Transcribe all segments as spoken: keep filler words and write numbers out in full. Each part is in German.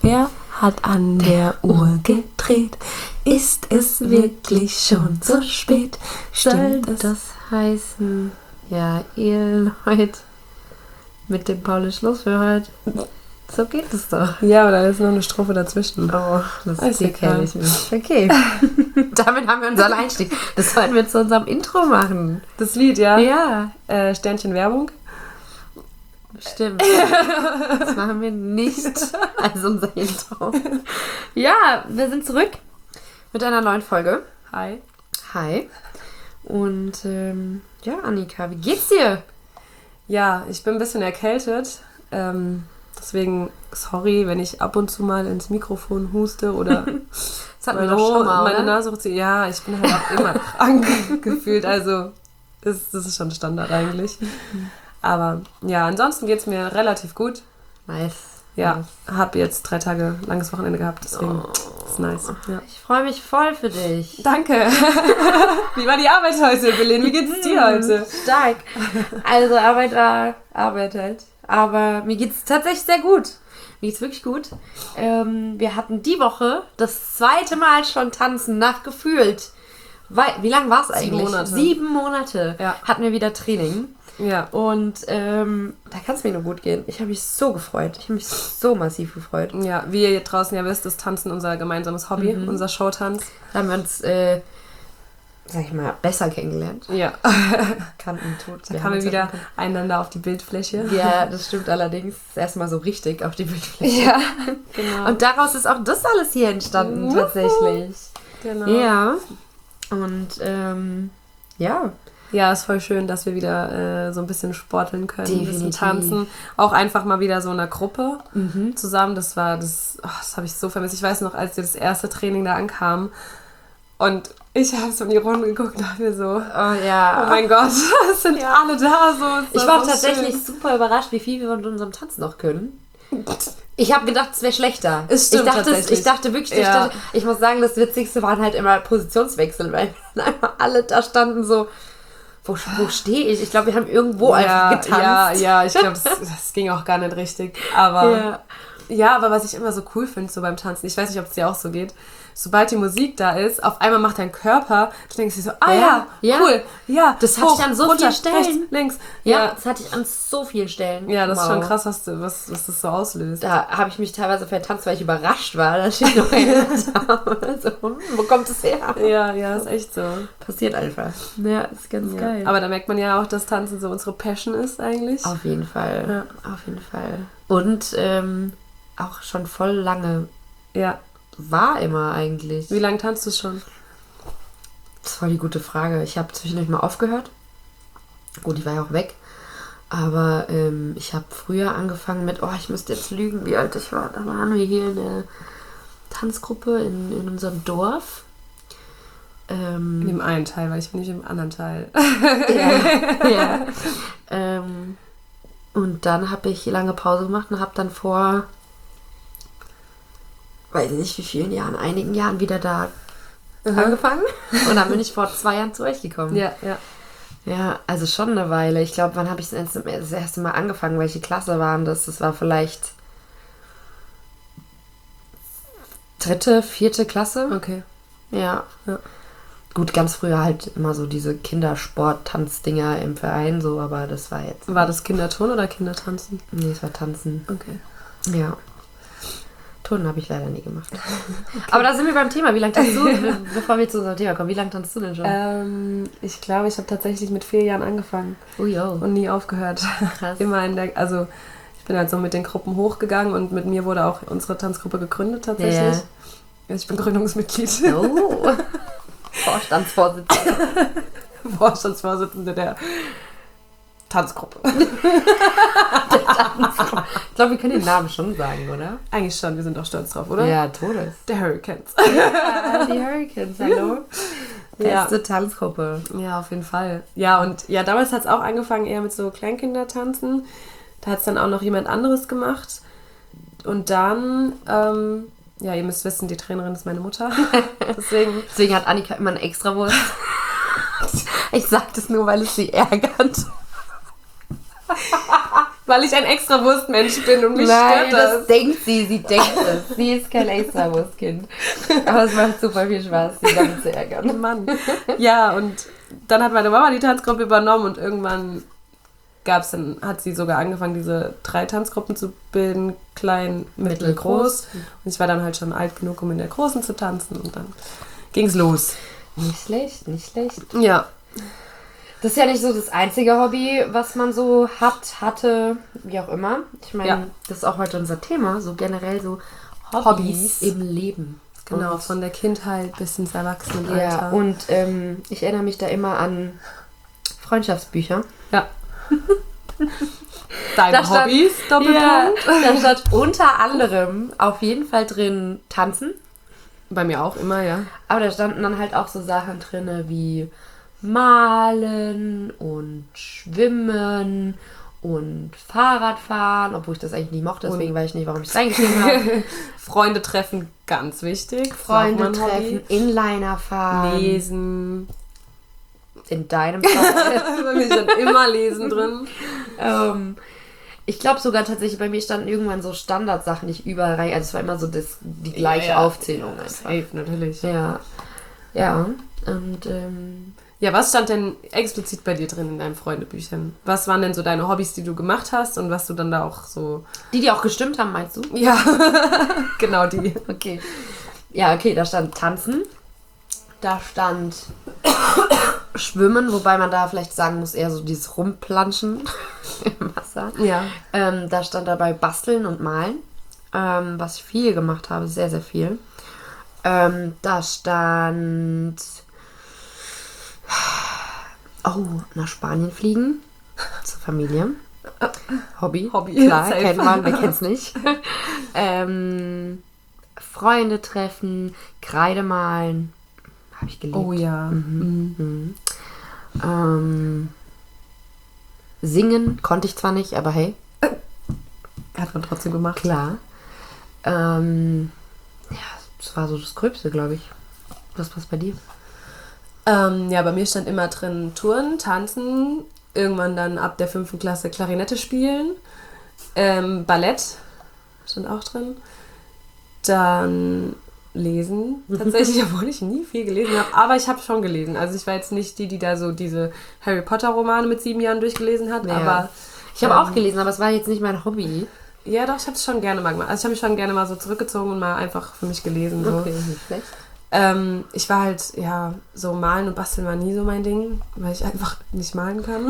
Wer hat an der Uhr gedreht? Ist es wirklich schon so spät? Soll Stimmt es? das heißen, ja, ihr Leute, mit dem Paul ist Schluss für heute. So geht es doch. Ja, aber da ist noch eine Strophe dazwischen. Oh, das Ist die kenne egal. ich nicht. Okay. Damit haben wir unseren Einstieg. Das sollten wir zu unserem Intro machen. Das Lied, ja? Ja, Äh, Sternchen Werbung. stimmt. Das machen wir nicht als unser Intro. Ja, wir sind zurück mit einer neuen Folge. Hi. Hi. Und ähm, ja, Annika, wie geht's dir? Ja, ich bin ein bisschen erkältet. Ähm, deswegen, sorry, wenn ich ab und zu mal ins Mikrofon huste oder Das hatten wir doch schon mal, meine oder? Nase rutscht. Ja, ich bin halt auch immer krank gefühlt. Also, das, das ist schon Standard eigentlich. Aber ja, ansonsten geht es mir relativ gut. Nice. Ja, Nice. habe jetzt drei Tage langes Wochenende gehabt, deswegen Oh. ist nice. Ja. Ich freue mich voll für dich. Danke. Wie war die Arbeit heute, Belen? Wie geht's dir heute? Stark. Also Arbeit war Arbeit halt. Aber mir geht's tatsächlich sehr gut. Mir geht's wirklich gut. Ähm, wir hatten die Woche das zweite Mal schon tanzen nach gefühlt. Weil, wie lange war es eigentlich? Sieben Monate. Sieben Monate Ja. hatten wir wieder Training. Ja. Und ähm, da kann es mir nur gut gehen. Ich habe mich so gefreut. Ich habe mich so massiv gefreut. Ja, wie ihr draußen ja wisst, ist Tanzen unser gemeinsames Hobby, unser Showtanz. Da haben wir uns, äh, sag ich mal, besser kennengelernt. Ja. Kannten tot. Da kamen wir wieder einander auf die Bildfläche. Ja, das stimmt allerdings. Erstmal so richtig auf die Bildfläche. Ja, genau. Und daraus ist auch das alles hier entstanden, Wuhu. tatsächlich. genau. Ja. Und, ähm, ja. Ja, ist voll schön, dass wir wieder äh, so ein bisschen sporteln können, ein bisschen Definitiv. tanzen. Auch einfach mal wieder so in einer Gruppe Mhm. zusammen. Das war, das, oh, das habe ich so vermisst. Ich weiß noch, als wir das erste Training da ankamen und ich habe so in die Runde geguckt und dachte mir so, Oh ja. oh mein Gott, es sind alle da. So, es Ich war so tatsächlich schön. super überrascht, wie viel wir von unserem Tanz noch können. Ich habe gedacht, es wäre schlechter. Es stimmt ich, dachte, tatsächlich. ich dachte wirklich, ich, Ja. dachte, ich muss sagen, das Witzigste waren halt immer Positionswechsel, weil wir dann einfach alle da standen so, wo, wo stehe ich? Ich glaube, wir haben irgendwo ja, einfach getanzt. Ja, ja, ich glaube, das, das ging auch gar nicht richtig. Aber Ja. ja, aber was ich immer so cool finde so beim Tanzen, ich weiß nicht, ob es dir auch so geht, sobald die Musik da ist, auf einmal macht dein Körper, du denkst dir so, ah Ja, ja, ja. cool, ja, Das hatte ich an so vielen Stellen. rechts, links. Ja, Ja, das hatte ich an so vielen Stellen. ja, das ist schon Wow. krass, was, du, was, was das so auslöst. Da habe ich mich teilweise vertanzt, weil ich überrascht war, dass ich noch erinnert habe. So, hm, wo kommt es her? Ja, ja, ist echt so. Passiert einfach. Ja, ist ganz Ja. geil. Aber da merkt man ja auch, dass Tanzen so unsere Passion ist eigentlich. Auf jeden Fall. Auf jeden Fall. Und ähm, auch schon voll lange Ja. war immer eigentlich. Wie lange tanzt du schon? Das ist voll die gute Frage. Ich habe zwischendurch mal aufgehört. Gut, ich war ja auch weg. Aber ähm, ich habe früher angefangen mit, oh, ich müsste jetzt lügen, wie alt ich war. Da waren wir hier in der Tanzgruppe in, in unserem Dorf. Ähm, In dem einen Teil, weil ich bin nicht im anderen Teil. ja, ja. Ähm, und dann habe ich lange Pause gemacht und habe dann vor, weiß nicht wie vielen Jahren, einigen Jahren wieder da angefangen. Und dann bin ich vor zwei Jahren zu euch gekommen. Ja, ja. Ja, also schon eine Weile. Ich glaube, wann habe ich das das erste Mal angefangen? Welche Klasse waren das? Das war vielleicht dritte, vierte Klasse. Okay. Ja. Ja. Gut, ganz früher halt immer so diese Kindersport-Tanzdinger im Verein, so, aber das war jetzt. War das Kinderturnen oder Kindertanzen? Nee, es war Tanzen. Okay. Ja. Turnen habe ich leider nie gemacht. Aber da sind wir beim Thema. Wie lange tanzt du, be- bevor wir zu unserem Thema kommen, wie lange tanzt du denn schon? Ähm, ich glaube, ich habe tatsächlich mit vier Jahren angefangen Oh, yo. und nie aufgehört. Krass. Immer in der, also ich bin halt so mit den Gruppen hochgegangen und mit mir wurde auch unsere Tanzgruppe gegründet tatsächlich. Ja. Ich bin Gründungsmitglied, Oh. Vorstandsvorsitzender. Vorstandsvorsitzende der Tanzgruppe. Ich glaube, wir können den Namen schon sagen, oder? Eigentlich schon, wir sind auch stolz drauf, oder? Ja, Todes. Der Hurricanes. Ah, die Hurricanes, hallo. Ja. Beste Tanzgruppe. Ja, auf jeden Fall. Ja, und ja, damals hat es auch angefangen eher mit so Kleinkindertanzen. Da hat es dann auch noch jemand anderes gemacht. Und dann, ähm, ja, ihr müsst wissen, die Trainerin ist meine Mutter. Deswegen, Deswegen hat Annika immer eine Extrawurst. Ich sag das nur, weil es sie ärgert. Weil ich ein Extrawurstmensch bin und mich Nein, stört das. das denkt sie, sie denkt es. Sie ist kein Extrawurstkind. Aber es macht super viel Spaß, sie damit zu ärgern. Mann. Ja, und dann hat meine Mama die Tanzgruppe übernommen und irgendwann gab's dann, hat sie sogar angefangen, diese drei Tanzgruppen zu bilden, klein, mittel, groß. Und ich war dann halt schon alt genug, um in der großen zu tanzen und dann ging's los. Nicht schlecht, nicht schlecht. Ja. Das ist ja nicht so das einzige Hobby, was man so hat, hatte, wie auch immer. Ich meine, Ja. das ist auch heute unser Thema, so generell so Hobbys, Hobbys. im Leben. Genau, Und, von der Kindheit bis ins Erwachsenenalter. ja, und ähm, ich erinnere mich da immer an Freundschaftsbücher. Ja. Deine Da stand- Hobbys, Doppelpunkt. Ja, da stand unter anderem auf jeden Fall drin Tanzen. Bei mir auch immer, ja. Aber da standen dann halt auch so Sachen drin wie Malen und Schwimmen und Fahrradfahren, obwohl ich das eigentlich nicht mochte, deswegen weiß ich nicht, warum ich es reingeschrieben habe. Freunde treffen, ganz wichtig. Freunde Ist auch mein treffen, Inliner fahren. Hobby. Lesen. In deinem Fall. Bei mir stand immer Lesen drin. ähm, ich glaube sogar tatsächlich, bei mir standen irgendwann so Standardsachen nicht überall rein. Also es war immer so das, die gleiche Ja, ja. Aufzählung einfach. Safe, natürlich. Ja. Ja. Und ähm, Ja, was stand denn explizit bei dir drin in deinen Freundebüchern? Was waren denn so deine Hobbys, die du gemacht hast und was du dann da auch so... die, die auch gestimmt haben, meinst du? Ja, genau die. Okay. Ja, okay, da stand Tanzen. Da stand Schwimmen, wobei man da vielleicht sagen muss, eher so dieses Rumplanschen im Wasser. Ja. Ähm, da stand dabei Basteln und Malen, ähm, was ich viel gemacht habe, sehr, sehr viel. Ähm, da stand... Oh, nach Spanien fliegen. Zur Familie. Hobby. Hobby. Klar, Safe. kennt man, wer kennt's nicht. ähm, Freunde treffen, Kreide malen. Habe ich geliebt. Oh ja. Mhm. Mhm. Ähm, singen konnte ich zwar nicht, aber hey, Hat man trotzdem gemacht. klar. Ähm, ja, das war so das Gröbste, glaube ich. Was passt bei dir? Ähm, ja, bei mir stand immer drin Touren, Tanzen, irgendwann dann ab der fünften Klasse Klarinette spielen, ähm, Ballett stand auch drin, dann lesen, tatsächlich, obwohl ich nie viel gelesen habe, aber ich habe schon gelesen. Also ich war jetzt nicht die, die da so diese Harry Potter Romane mit sieben Jahren durchgelesen hat, Ja. aber Ich habe ähm, auch gelesen, aber es war jetzt nicht mein Hobby. ja doch, ich habe es schon gerne mal gemacht. Also ich habe mich schon gerne mal so zurückgezogen und mal einfach für mich gelesen. So. nicht schlecht. Ähm, ich war halt, ja, so malen und basteln war nie so mein Ding, weil ich einfach nicht malen kann.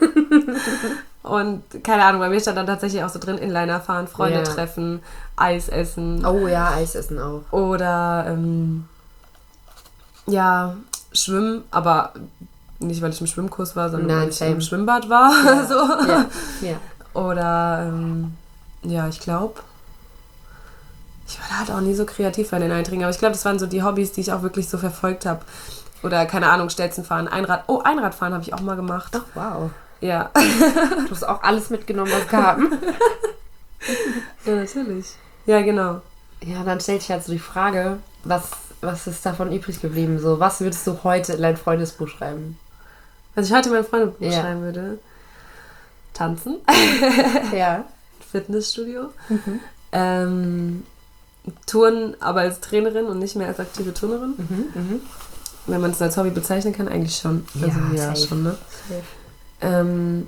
Und keine Ahnung, bei mir stand dann tatsächlich auch so drin, Inliner fahren, Freunde Ja. treffen, Eis essen Oh ja, Eis essen auch. oder ähm, ja, schwimmen, aber nicht, weil ich im Schwimmkurs war, sondern Nein, weil ich same. im Schwimmbad war. Ja. So. Ja, ja. Oder ähm, ja, ich glaube, ich war da halt auch nie so kreativ bei den Einträgen, aber ich glaube, das waren so die Hobbys, die ich auch wirklich so verfolgt habe. Oder, keine Ahnung, Stelzen fahren, Einrad. Oh, Einradfahren habe ich auch mal gemacht. Ach, wow. Ja. Du hast auch alles mitgenommen, was kam. Ja, natürlich. Ja, genau. Ja, dann stellt sich halt so die Frage, was, was ist davon übrig geblieben? So, was würdest du heute in dein Freundesbuch schreiben? Was ich heute in mein Freundebuch Ja. schreiben würde. Tanzen. Ja. Fitnessstudio. Ähm, Touren, aber als Trainerin und nicht mehr als aktive Turnerin. Mhm, mhm. Wenn man es als Hobby bezeichnen kann, eigentlich schon. Also, Ja, ja, safe. schon, ne? Ähm,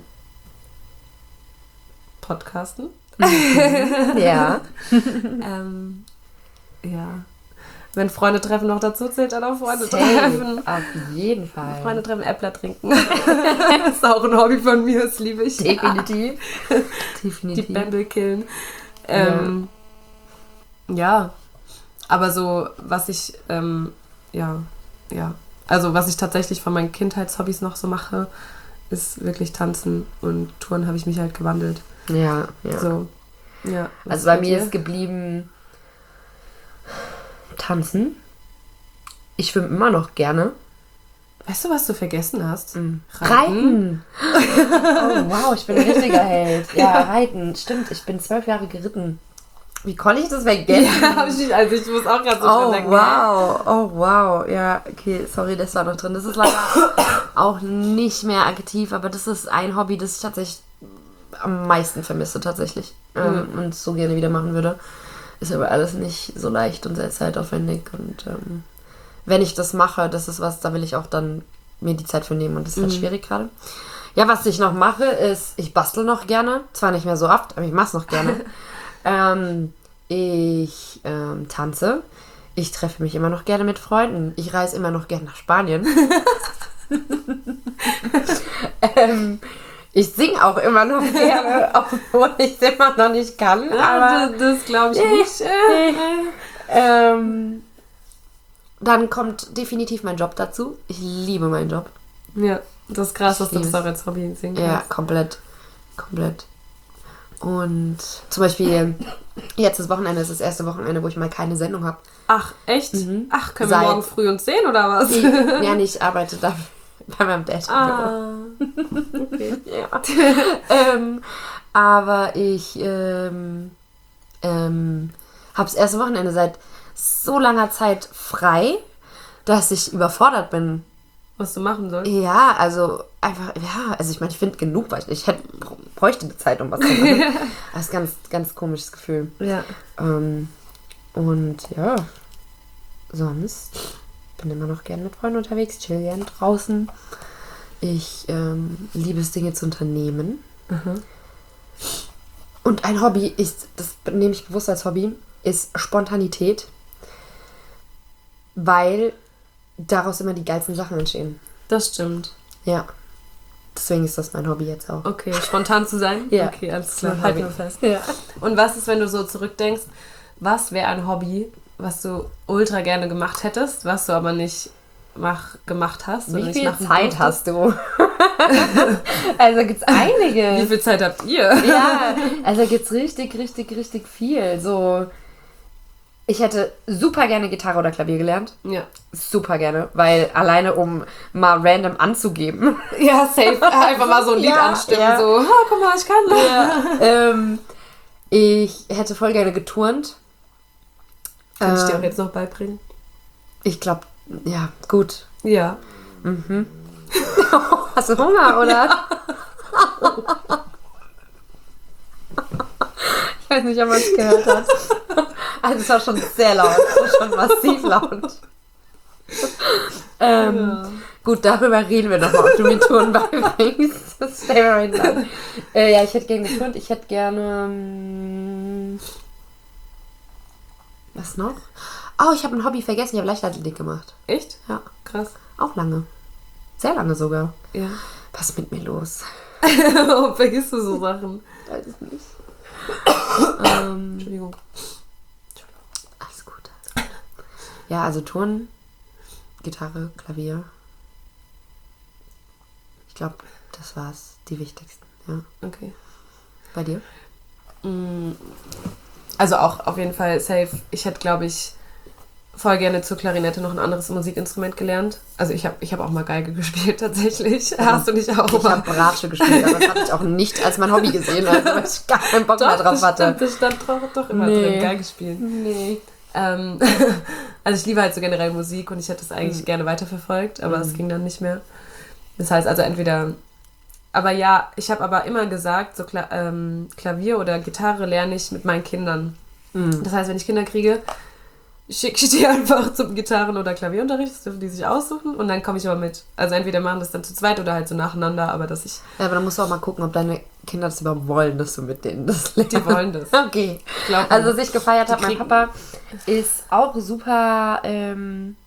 Podcasten. Ja. ähm, ja. Wenn Freunde treffen noch dazu zählt, dann auch Freunde Safe. treffen. Auf jeden Fall. Freunde treffen, Äppler trinken. Das ist auch ein Hobby von mir, das liebe ich. Definitiv. Die Definitiv. Bämbel killen. Ähm, ja. Aber so, was ich, ähm, ja, ja. Also, was ich tatsächlich von meinen Kindheitshobbys noch so mache, ist wirklich Tanzen und Touren habe ich mich halt gewandelt. Ja, ja. So, ja. Was Also bei bei mir dir? ist geblieben Tanzen. Ich schwimme immer noch gerne. Weißt du, was du vergessen hast? Mhm. Reiten. Oh wow, ich bin ein richtiger Held. Ja, Reiten. Stimmt, ich bin zwölf Jahre geritten. Wie konnte ich das vergessen? Ja, hab ich nicht. Also ich muss auch gerade so Oh dran denken. wow, oh wow. Ja, okay, sorry, das war noch drin. Das ist leider auch nicht mehr aktiv, aber das ist ein Hobby, das ich tatsächlich am meisten vermisse tatsächlich. Ähm, Mhm. und so gerne wieder machen würde. Ist aber alles nicht so leicht und sehr zeitaufwendig. Und ähm, wenn ich das mache, das ist was, da will ich auch dann mir die Zeit für nehmen. Und das ist halt Mhm. schwierig gerade. Ja, was ich noch mache, ist, ich bastel noch gerne. Zwar nicht mehr so oft, aber ich mache es noch gerne. ähm, ich ähm, tanze. Ich treffe mich immer noch gerne mit Freunden. Ich reise immer noch gerne nach Spanien. ähm, ich singe auch immer noch gerne, obwohl ich es immer noch nicht kann. Ja, Aber das das glaube ich nicht. Äh, äh. ähm, dann kommt definitiv mein Job dazu. Ich liebe meinen Job. Ja, das ist krass, dass du Ich das liebe auch als Hobby singen Ja, kannst. komplett. Komplett. Und zum Beispiel, jetzt das Wochenende ist das erste Wochenende, wo ich mal keine Sendung habe. Ach, echt? Mhm. Ach, können Seit- wir morgen früh uns sehen oder was? Ich, ja, nee, ich arbeite da bei meinem Dad. Ah, okay. Ja. ähm, aber ich ähm, ähm, habe das erste Wochenende seit so langer Zeit frei, dass ich überfordert bin. Was du machen sollst. Ja, also einfach, ja, also ich meine, ich finde genug, weil ich, ich hätte, bräuchte die Zeit, um was zu machen. Das ist ein ganz, ganz komisches Gefühl. Ja. Ähm, und ja, sonst bin immer noch gerne mit Freunden unterwegs, chill gerne draußen. Ich ähm, liebe es, Dinge zu unternehmen. Mhm. Und ein Hobby ist, das nehme ich bewusst als Hobby, ist Spontanität, weil daraus immer die geilsten Sachen entstehen. Das stimmt. Ja. Deswegen ist das mein Hobby jetzt auch. Okay, spontan zu sein? Ja. Okay, alles Das klar. ist mein Halten Hobby. wir fest. Ja. Und was ist, wenn du so zurückdenkst, was wäre ein Hobby, was du ultra gerne gemacht hättest, was du aber nicht mach, gemacht hast? oder Wie nicht viel machen Zeit durftest? hast du? Also gibt's einige. Wie viel Zeit habt ihr? Ja, also gibt's richtig, richtig, richtig viel. So, ich hätte super gerne Gitarre oder Klavier gelernt. Ja. Super gerne, weil alleine um mal random anzugeben. Ja, safe. Einfach mal so ein Lied Ja, anstimmen, ja. so, ha, guck mal, ich kann. Ja. ähm, ich hätte voll gerne geturnt. Kann ich dir Ähm, auch jetzt noch beibringen? Ich glaube, ja, gut. Ja. Mhm. Hast du Hunger, oder? Ich weiß nicht, ob man es gehört hat. Also es war schon sehr laut. Es war schon massiv laut. Ähm, Ja. Gut, darüber reden wir nochmal, ob du mir Touren beibringst. Das stellen wir mal hinten. Äh, ja, ich hätte gerne geturnt. Ich hätte gerne... ähm, Was noch? Oh, ich habe ein Hobby vergessen. Ich habe Leichtathletik gemacht. Echt? Ja, Krass. auch lange. Sehr lange sogar. Ja. Was ist mit mir los? Warum vergisst du so Sachen? Weiß ich nicht. ähm, Entschuldigung. alles gut. Ja, also Turnen, Gitarre, Klavier. Ich glaube, das war's. Die wichtigsten. Ja. Okay. Bei dir? Mm, Also auch auf jeden Fall safe. Ich hätte, glaube ich, voll gerne zur Klarinette noch ein anderes Musikinstrument gelernt. Also ich habe ich hab auch mal Geige gespielt, tatsächlich. Hast du nicht auch Ich mal? habe Bratsche gespielt, aber das habe ich auch nicht als mein Hobby gesehen, also weil ich gar keinen Bock mehr Doch, drauf das hatte. stimmt, das stand doch, doch immer Nee. drin, Geige spielen. Nee. Ähm, also ich liebe halt so generell Musik und ich hätte es eigentlich Mhm. gerne weiterverfolgt, aber es Mhm. ging dann nicht mehr. Das heißt also entweder... Aber ja, ich habe aber immer gesagt, so Kla ähm, Klavier oder Gitarre lerne ich mit meinen Kindern. Mhm. Das heißt, wenn ich Kinder kriege, schicke ich die einfach zum Gitarren- oder Klavierunterricht, das dürfen die sich aussuchen und dann komme ich aber mit. Also entweder machen das dann zu zweit oder halt so nacheinander, aber dass ich, Ja, aber dann musst du auch mal gucken, ob deine Kinder das überhaupt wollen, dass du mit denen das lernst. die wollen das. Okay. Glaub Also, mir. was ich gefeiert Die habe, mein kriegen- Papa ist auch super. Ähm,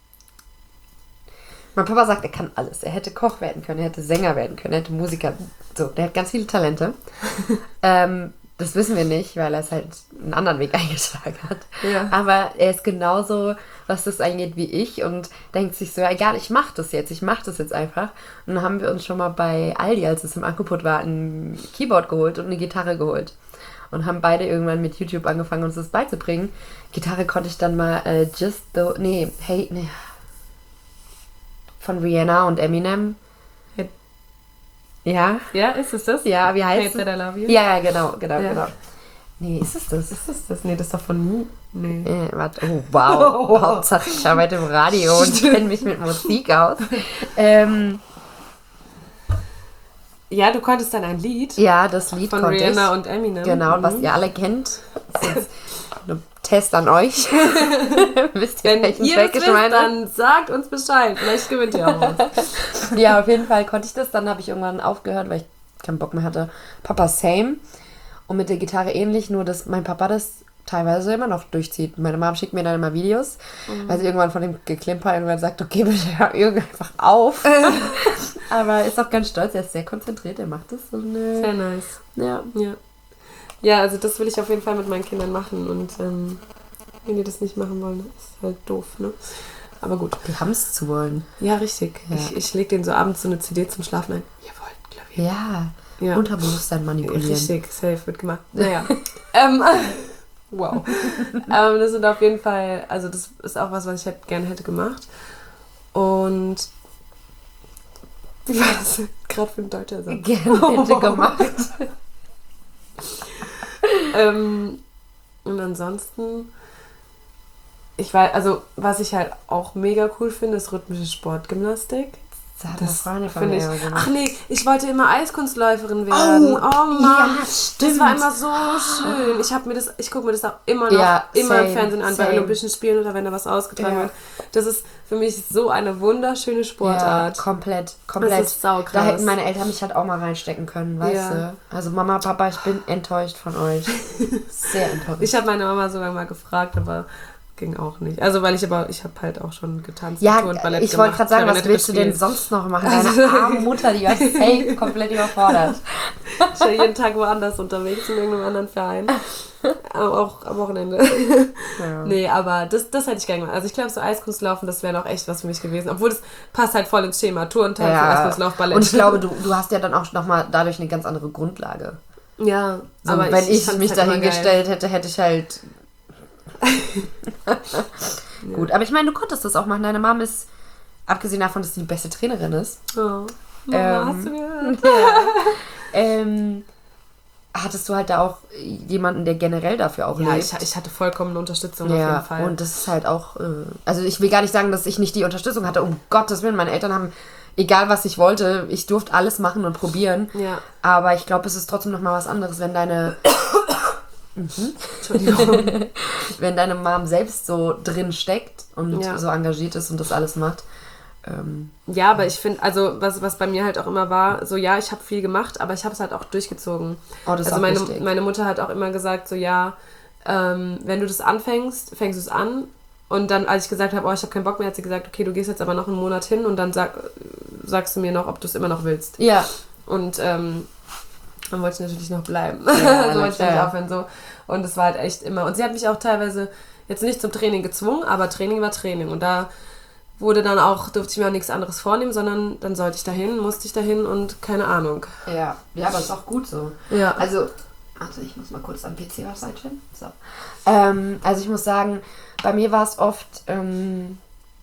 mein Papa sagt, er kann alles. Er hätte Koch werden können, er hätte Sänger werden können, er hätte Musiker. So, der hat ganz viele Talente. ähm, das wissen wir nicht, weil er es halt einen anderen Weg eingeschlagen hat. Ja. Aber er ist genauso, was das angeht, wie ich und denkt sich so, ja, egal, ich mach das jetzt, ich mach das jetzt einfach. Und dann haben wir uns schon mal bei Aldi, als es im Angebot war, ein Keyboard geholt und eine Gitarre geholt. Und haben beide irgendwann mit YouTube angefangen, uns das beizubringen. Gitarre konnte ich dann mal äh, Just the... Nee, hey, nee. Von Rihanna und Eminem. Hey. Ja? Ja, ist es das? Ja, wie heißt Hey, es? That I Love You? Ja, ja, genau, genau, Ja. genau. Nee, ist es das? Ist es das? Nee, das ist doch von Nie. Nee. Äh, warte, oh wow. Oh. Hauptsache ich arbeite im Radio und kenne mich mit Musik aus. Ähm, Ja, du konntest dann ein Lied. Ja, das Lied von konnte Rihanna ich. und Eminem. Genau, mhm. was ihr alle kennt. Das ist jetzt ein Test an euch. Wisst ihr, Wenn welchen ihr Track das ich wisst, meine? dann sagt uns Bescheid. Vielleicht gewinnt ihr auch was. Ja, auf jeden Fall konnte ich das. Dann habe ich irgendwann aufgehört, weil ich keinen Bock mehr hatte. Papa Same. Und mit der Gitarre ähnlich, nur dass mein Papa das teilweise immer noch durchzieht. Meine Mom schickt mir dann immer Videos, mhm. weil sie irgendwann von dem Geklimper irgendwann sagt, okay, bitte hör irgendwann einfach auf. Aber ist auch ganz stolz, er ist sehr konzentriert, er macht das. Und, äh, sehr nice. Ja. ja. Ja, also das will ich auf jeden Fall mit meinen Kindern machen. Und ähm, wenn die das nicht machen wollen, ist halt doof, ne? Aber gut. Die haben es zu wollen. Ja, richtig. Ja. Ich, ich lege denen so abends so eine C D zum Schlafen ein. Ihr wollt Klavier. Ja. Ja. Unterbewusstsein manipulieren. Richtig, safe wird gemacht. Naja. ähm, wow. ähm, das sind auf jeden Fall, also das ist auch was, was ich halt gerne hätte gemacht. Und wie war das gerade für ein deutscher Satz? Gerne hätte gemacht. ähm, und ansonsten, ich weiß, also was ich halt auch mega cool finde, ist rhythmische Sportgymnastik. Das finde finde ich. Ach nee, ich wollte immer Eiskunstläuferin werden. Oh, oh Mann, ja, das war immer so schön. Ich habe mir das, ich gucke mir das auch immer noch ja, immer same, im Fernsehen an, same. bei Olympischen Spielen oder wenn da was ausgetragen Ja. wird. Das ist für mich so eine wunderschöne Sportart. Ja, komplett, komplett. Das ist saukrass. Da hätten meine Eltern mich halt auch mal reinstecken können, weißt Ja. du? Also Mama, Papa, ich bin enttäuscht von euch. Sehr enttäuscht. Ich habe meine Mama sogar mal gefragt, aber ging auch nicht. Also weil ich aber, ich habe halt auch schon getanzt ja, und Ballett ich wollte gerade sagen, was Klarinette willst du denn gespielt. sonst noch machen? Deine arme Mutter, die war safe komplett überfordert. Ich war jeden Tag woanders unterwegs in irgendeinem anderen Verein. Aber auch am Wochenende. Ja. Nee, aber das, das hätte ich gerne gemacht. Also ich glaube, so Eiskunstlaufen, das wäre noch echt was für mich gewesen. Obwohl das passt halt voll ins Schema. Touren, Tanzen, Ja. Eiskunstlauf, Ballett. Und ich glaube, du, du hast ja dann auch nochmal dadurch eine ganz andere Grundlage. ja, So, aber wenn ich, fand's mich halt immer dahingestellt hätte, hätte ich halt... Gut, aber ich meine, du konntest das auch machen. Deine Mom ist, abgesehen davon, dass sie die beste Trainerin ist, geil. Oh. Mama, Ähm, hast du gehört? ähm, hattest du halt da auch jemanden, der generell dafür auch Ja, lebt. ich, ich hatte vollkommene Unterstützung auf Ja, jeden Fall. und das ist halt auch, äh, also ich will gar nicht sagen, dass ich nicht die Unterstützung hatte, um Gottes Willen, meine Eltern haben, egal was ich wollte, ich durfte alles machen und probieren, ja. aber ich glaube, es ist trotzdem nochmal was anderes, wenn deine, mhm. Entschuldigung. wenn deine Mom selbst so drin steckt und Ja. so engagiert ist und das alles macht. Ähm, Ja, aber ich finde, also was, was bei mir halt auch immer war, so ja, ich habe viel gemacht, aber ich habe es halt auch durchgezogen. oh, das ist Also auch meine, wichtig. meine Mutter hat auch immer gesagt, so ja, ähm, wenn du das anfängst, fängst du es an. Und dann, als ich gesagt habe, oh, ich habe keinen Bock mehr, hat sie gesagt, okay, du gehst jetzt aber noch einen Monat hin und dann sag, sagst du mir noch, ob du es immer noch willst. Ja. Und ähm, dann wollte ich natürlich noch bleiben. Ja, so wollte ich nicht klar. aufhören. So. Und es war halt echt immer. Und sie hat mich auch teilweise jetzt nicht zum Training gezwungen, aber Training war Training. Und da wurde dann auch, durfte ich mir auch nichts anderes vornehmen, sondern dann sollte ich dahin, musste ich dahin und keine Ahnung. Ja, ja, aber ist auch gut so. Ja. Also, also ich muss mal kurz am P C was einstellen. So. Ähm, also ich muss sagen, bei mir war es oft, ähm,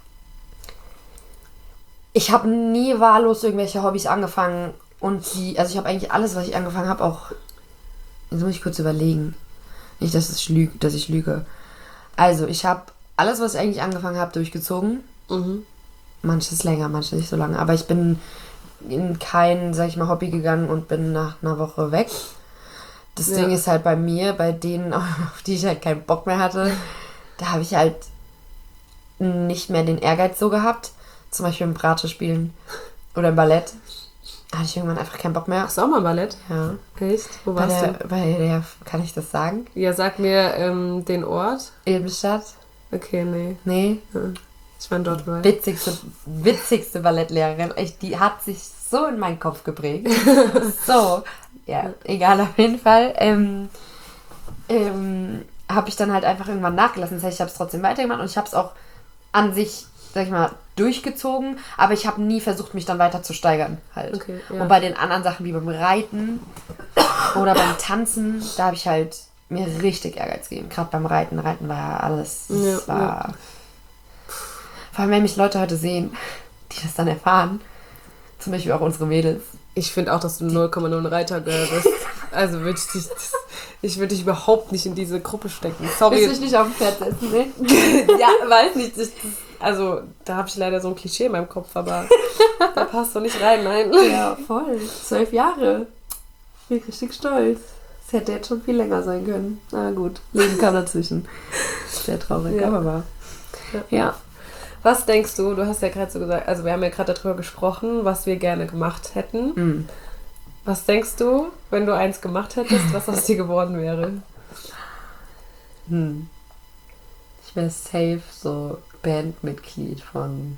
ich habe nie wahllos irgendwelche Hobbys angefangen und die, also ich habe eigentlich alles, was ich angefangen habe, auch, jetzt muss ich kurz überlegen, nicht, dass ich lüge, dass ich lüge. Also ich habe alles, was ich eigentlich angefangen habe, durchgezogen. Mhm. Manches länger, manches nicht so lange. Aber ich bin in kein, sag ich mal, Hobby gegangen und bin nach einer Woche weg. Das Ja. Ding ist halt bei mir, bei denen, auf die ich halt keinen Bock mehr hatte, da habe ich halt nicht mehr den Ehrgeiz so gehabt. Zum Beispiel im Brate spielen oder im Ballett. Da hatte ich irgendwann einfach keinen Bock mehr. Machst du auch mal Ballett? Ja. Echt? Wo Bei warst der, du? bei der, kann ich das sagen? Ja, sag mir ähm, den Ort. Ilbenstadt? Okay, nee. Nee. Ich war dort mal. Witzigste, witzigste Ballettlehrerin. Echt, die hat sich so in meinen Kopf geprägt. So. Ja, egal, auf jeden Fall. Ähm, ähm, habe ich dann halt einfach irgendwann nachgelassen. Das heißt, ich habe es trotzdem weitergemacht und ich habe es auch an sich, sag ich mal, durchgezogen, aber ich habe nie versucht, mich dann weiter zu steigern halt. Okay, ja. Und bei den anderen Sachen wie beim Reiten oder beim Tanzen, da habe ich halt mir richtig Ehrgeiz gegeben. Gerade beim Reiten. Reiten war ja alles. Das Ja, war, ja. Vor allem, wenn mich Leute heute sehen, die das dann erfahren, zum Beispiel auch unsere Mädels. Ich finde auch, dass du null Komma null Reitergirl bist. Also würde ich dich, ich würde dich überhaupt nicht in diese Gruppe stecken. Sorry. Willst du dich nicht auf dem Pferd setzen, ne? Ja, weiß nicht. Ich, das, also, da habe ich leider so ein Klischee in meinem Kopf, aber Da passt doch nicht rein, nein. Ja, voll. Zwölf Jahre. Bin ich richtig stolz. Das hätte jetzt schon viel länger sein können. Na gut, Leben kam dazwischen. Sehr traurig, Ja. aber wahr. Ja. Ja. Was denkst du, du hast ja gerade so gesagt, also wir haben ja gerade darüber gesprochen, was wir gerne gemacht hätten. Mhm. Was denkst du, wenn du eins gemacht hättest, was aus dir geworden wäre? Hm. Ich wäre safe so Bandmitglied von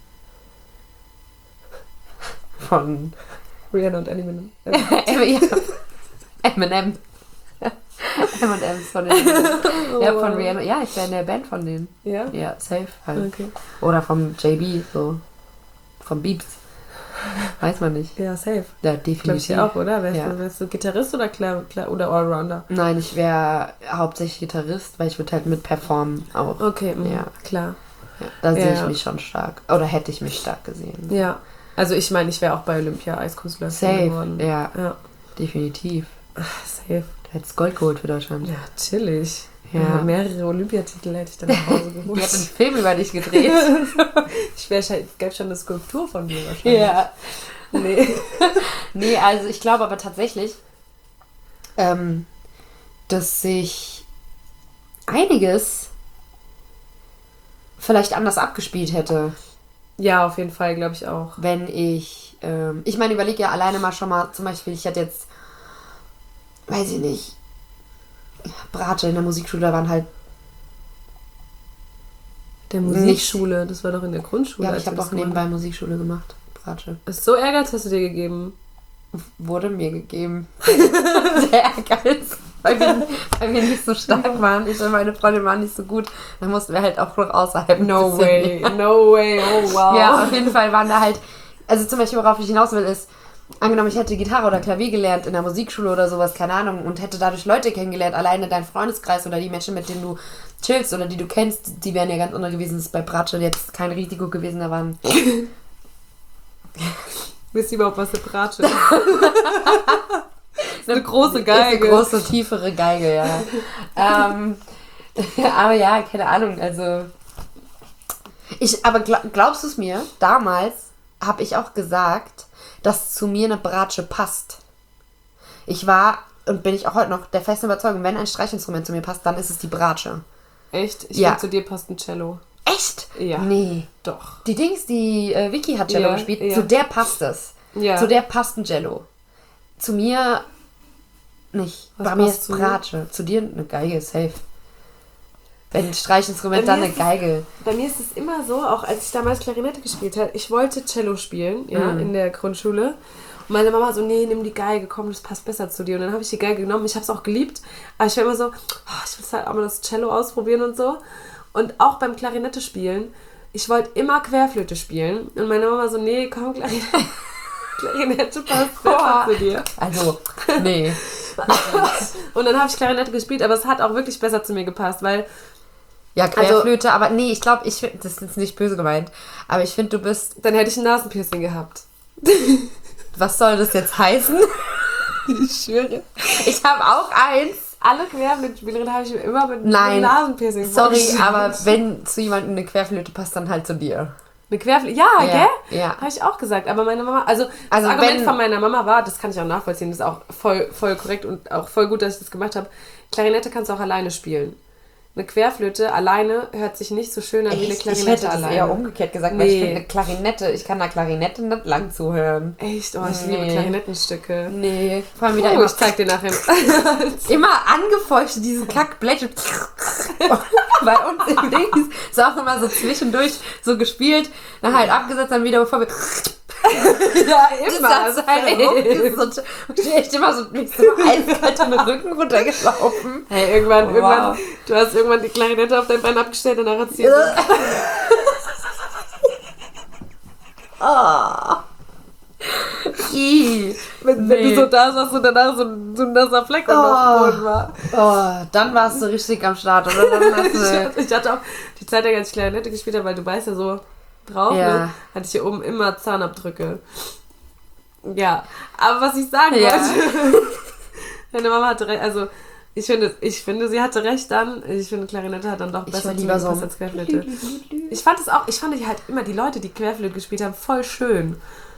von Rihanna und Eminem. ja. Eminem. M und M's von den ja, von Rihanna. Ja, ich wäre in der Band von denen. Ja? Ja, safe halt. Okay. Oder vom J B, so. Vom Beeps. Weiß man nicht. Ja, safe. Ja, Glaube ich definitiv. auch, oder? Wärst, Ja. du, wärst du Gitarrist oder, Kla Kla oder Allrounder? Nein, ich wäre hauptsächlich Gitarrist, weil ich würde halt mit performen auch. Okay, mh, Ja. klar. Ja, da sehe ich Ja. mich schon stark. Oder hätte ich mich stark gesehen. Ja. Also ich meine, ich wäre auch bei Olympia Eiskunstläuferin Safe, geworden. ja, Ja. definitiv. Ach, safe. Du hättest Gold geholt für Deutschland. Ja, chillig. Ja. Ja. Mehrere Olympiatitel hätte ich dann nach Hause geholt. Die hat einen Film über dich gedreht. Ich wäre schon, gäbe schon eine Skulptur von mir wahrscheinlich. Ja. Nee. Nee, also ich glaube aber tatsächlich, ähm, dass sich einiges vielleicht anders abgespielt hätte, Ja, auf jeden Fall, glaube ich auch. wenn ich, ähm, ich meine, überlege ja alleine mal schon mal, zum Beispiel, ich hatte jetzt, weiß ich nicht, Bratsche in der Musikschule, da waren halt, Der Musikschule, das war doch in der Grundschule. ja, aber als ich habe wir auch das gemacht nebenbei Musikschule gemacht, Bratsche. haben. Ist so Ehrgeiz hast du dir gegeben. Wurde mir gegeben. Der Ehrgeiz. Weil wir, weil wir nicht so stark waren. Ich und meine Freundin waren nicht so gut. Dann mussten wir halt auch noch außerhalb. No ein way, bisschen- no way, oh wow. Ja, auf jeden Fall waren da halt. Also zum Beispiel, worauf ich hinaus will, ist, angenommen, ich hätte Gitarre oder Klavier gelernt in der Musikschule oder sowas, keine Ahnung, und hätte dadurch Leute kennengelernt, alleine dein Freundeskreis oder die Menschen, mit denen du chillst oder die du kennst, die wären ja ganz andere gewesen. Das ist bei Bratsche jetzt kein Risiko gewesen, da waren. Wisst ihr überhaupt, was eine Bratsche ist? Eine große Geige. Ist eine große, tiefere Geige, ja. ähm, aber ja, keine Ahnung, also. Ich, aber glaub, glaubst du es mir? Damals habe ich auch gesagt, dass zu mir eine Bratsche passt. Ich war und bin ich auch heute noch der festen Überzeugung, wenn ein Streichinstrument zu mir passt, dann ist es die Bratsche. Echt? Ich Ja. finde, zu dir passt ein Cello. Echt? Ja. Nee. Doch. Die Dings, die äh, Vicky hat Cello Ja, gespielt, ja. zu der passt es. Ja. Zu der passt ein Cello. Zu mir nicht. Was Bei mir passt ist zu dir? Bratsche. Zu dir eine Geige, safe. Wenn ein Streichinstrument, Bei dann mir eine ist es- Geige. Bei mir ist es immer so, auch als ich damals Klarinette gespielt habe, ich wollte Cello spielen, ja, Mhm. in der Grundschule. Und meine Mama so, nee, nimm die Geige, komm, das passt besser zu dir. Und dann habe ich die Geige genommen. Ich habe es auch geliebt. Aber ich war immer so, oh, ich will halt auch mal das Cello ausprobieren und so. Und auch beim Klarinette spielen, ich wollte immer Querflöte spielen. Und meine Mama so, nee, komm, Klarinette, Klarinette passt besser zu dir. Also, nee. Und dann habe ich Klarinette gespielt, aber es hat auch wirklich besser zu mir gepasst, weil Ja, Querflöte, aber nee, ich glaube, ich find, das ist jetzt nicht böse gemeint, aber ich finde, du bist, dann hätte ich ein Nasenpiercing gehabt. was soll das jetzt heißen? Ich schwöre. Ich habe auch eins. Alle Querflötenspielerinnen habe ich mir immer mit Nein. einem Nasenpiercing Sorry, vorgestellt. aber wenn zu jemandem eine Querflöte passt, dann halt zu dir. Eine Querflöte, ja, Ja, gell? ja. Habe ich auch gesagt. Aber meine Mama, also, Also das Argument wenn- von meiner Mama war, das kann ich auch nachvollziehen, das ist auch voll, voll korrekt und auch voll gut, dass ich das gemacht habe. Klarinette kannst du auch alleine spielen. Eine Querflöte alleine hört sich nicht so schön an wie eine Ich, ich Klarinette hätte das alleine. eher umgekehrt gesagt, weil Nee. ich finde eine Klarinette, ich kann einer Klarinette nicht lang zuhören. Echt? Oh, ich Nee. liebe Klarinettenstücke. Nee, vor allem wieder Oh, immer, ich zeig dir nachher. immer angefeuchtet, diese Kackblätter. Bei uns im Ding ist auch immer so zwischendurch so gespielt, dann halt abgesetzt, dann wieder bevor wir Ja, das ist halt hochgesucht. Und ich echt immer so, mich so eiskalt den Rücken runtergelaufen. Hey, irgendwann, Wow. irgendwann, du hast irgendwann die Klarinette auf dein Bein abgestellt und dann hat sie so, Oh. I. wenn, wenn Nee. du so da saßt und danach so, ein- so ein nasser Fleck und auf dem Boden war. Oh, dann warst du richtig am Start, oder? Dann hast Ich du, hatte, ich hatte auch die Zeit, lang, als ich Klarinette gespielt habe, weil du beißt ja so drauf, Ja. ne, hatte ich hier oben immer Zahnabdrücke. Ja, aber was ich sagen Ja. wollte, meine Mama hatte recht, also ich finde, ich finde, sie hatte recht dann, ich finde, Klarinette hat dann doch ich besser war zu lieber mir so gepasst als Querflöte. Ich fand es auch, ich fand halt immer die Leute, die Querflöte gespielt haben, voll schön.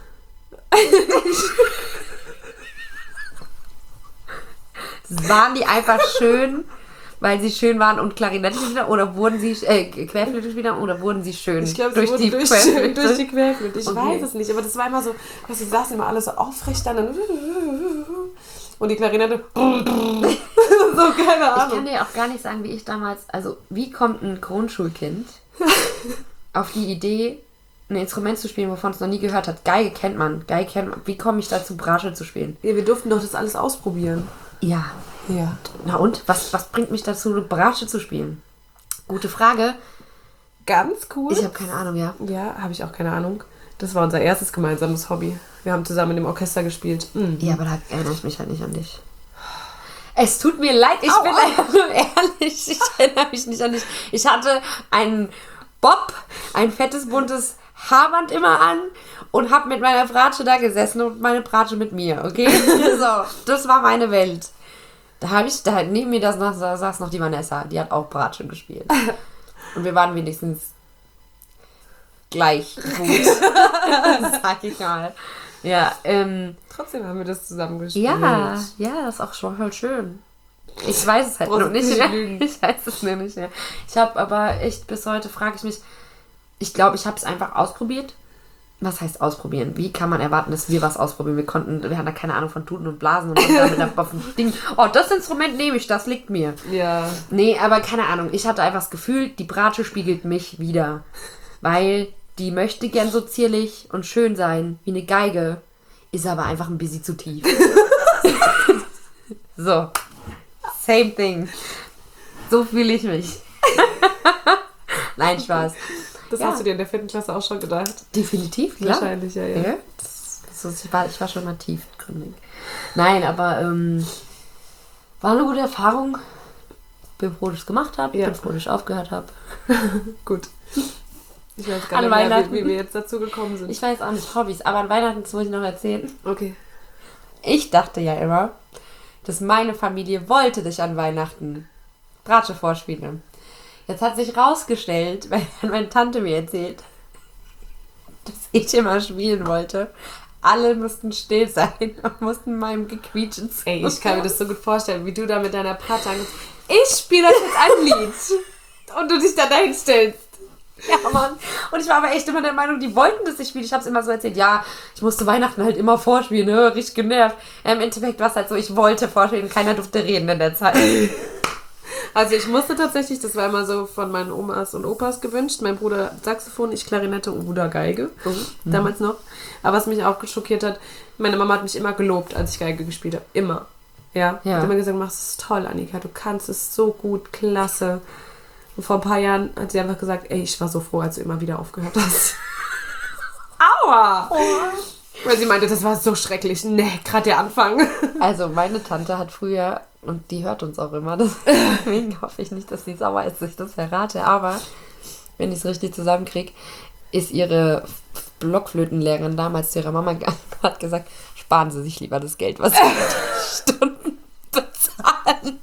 Waren die einfach schön, weil sie schön waren und Klarinette gespielt haben? Oder wurden sie, äh, Querflöte gespielt haben? Oder wurden sie schön Ich glaube, durch, durch, die durch, Querflöte? durch die Querflöte. Ich Okay. weiß es nicht, aber das war immer so, weißt du, sie saßen immer alle so aufrecht dann und die Klarinette so, keine Ich Ahnung. kann dir auch gar nicht sagen, wie ich damals, also wie kommt ein Grundschulkind auf die Idee, ein Instrument zu spielen, wovon es noch nie gehört hat. Geige kennt man, Geige kennt man. Wie komme ich dazu, Bratsche zu spielen? Ja, wir durften doch das alles ausprobieren. Ja. Ja. Na und? Was, was bringt mich dazu, Bratsche zu spielen? Gute Frage. Ganz cool. Ich habe keine Ahnung, ja. Ja, habe ich auch keine Ahnung. Das war unser erstes gemeinsames Hobby. Wir haben zusammen in dem Orchester gespielt. Mhm. Ja, aber da erinnere ich mich halt nicht an dich. Es tut mir leid, ich Au, bin au. einfach nur ehrlich. Ich erinnere mich nicht an dich. Ich hatte einen Bob, ein fettes, buntes Haarband immer an und habe mit meiner Bratsche da gesessen und meine Bratsche mit mir, okay? So, das war meine Welt. Da habe ich, da neben mir das noch, da saß noch die Vanessa, die hat auch Bratsche gespielt. Und wir waren wenigstens gleich gut. Sag ich mal. Ja, ähm, Trotzdem haben wir das zusammen gespielt. ja, ja, das ist auch schon voll schön. Ich weiß es halt Brauchst noch nicht nicht mehr. lügen. Ich weiß es nur nicht mehr. Ich habe aber echt bis heute, frage ich mich, ich glaube, ich habe es einfach ausprobiert. Was heißt ausprobieren? Wie kann man erwarten, dass wir was ausprobieren? Wir konnten, wir hatten da keine Ahnung von Tuten und Blasen und dann mit einem auf dem Ding. Oh, das Instrument nehme ich, das liegt mir. Ja. Nee, aber keine Ahnung. Ich hatte einfach das Gefühl, die Bratsche spiegelt mich wieder. Weil die möchte gern so zierlich und schön sein wie eine Geige, ist aber einfach ein bisschen zu tief. So. Same thing. So fühle ich mich. Nein, Spaß. Das Ja. hast du dir in der vierten Klasse auch schon gedacht? Definitiv, klar. Wahrscheinlich, ja, ja. Ja, das, so, ich, war, ich war schon mal tiefgründig. Nein, aber ähm, war eine gute Erfahrung. Bin froh, dass ich es gemacht habe. Ja. Bin froh, dass ich aufgehört habe. Gut. Ich weiß gar An nicht mehr, Weihnachten. wie, wie wir jetzt dazu gekommen sind. Ich weiß auch nicht, Hobbys, aber an Weihnachten, das muss ich noch erzählen. Okay. Ich dachte ja immer, dass meine Familie wollte, dass ich an Weihnachten Bratsche vorspiele. Jetzt hat sich rausgestellt, weil meine Tante mir erzählt, dass ich immer spielen wollte. Alle mussten still sein und mussten meinem Gequietschen zu. Ey, ich kann mir das so gut vorstellen, wie du da mit deiner Patte angehst. Ich spiele euch jetzt ein Lied. Und du dich da dahin stellst. Ja, Mann. Und ich war aber echt immer der Meinung, die wollten, dass ich spiele. Ich habe es immer so erzählt, ja, ich musste Weihnachten halt immer vorspielen, ne? Richtig genervt. Im Endeffekt war es halt so, ich wollte vorspielen, keiner durfte reden in der Zeit. Also ich musste tatsächlich, das war immer so von meinen Omas und Opas gewünscht. Mein Bruder Saxophon, ich Klarinette und Bruder Geige. Mhm. Damals noch. Aber was mich auch schockiert hat, meine Mama hat mich immer gelobt, als ich Geige gespielt habe. Immer. Ja. Ja. Hat immer gesagt, du machst es toll, Annika. Du kannst es so gut, klasse. Und vor ein paar Jahren hat sie einfach gesagt, ey, ich war so froh, als du immer wieder aufgehört hast. Aua! Weil sie meinte, das war so schrecklich. Nee, gerade der Anfang. Also meine Tante hat früher, und die hört uns auch immer, deswegen hoffe ich nicht, dass sie sauer ist, dass ich das verrate, aber wenn ich es richtig zusammenkriege, ist ihre Blockflötenlehrerin damals zu ihrer Mama gegangen und hat gesagt, sparen Sie sich lieber das Geld, was Sie für die Stunden bezahlen.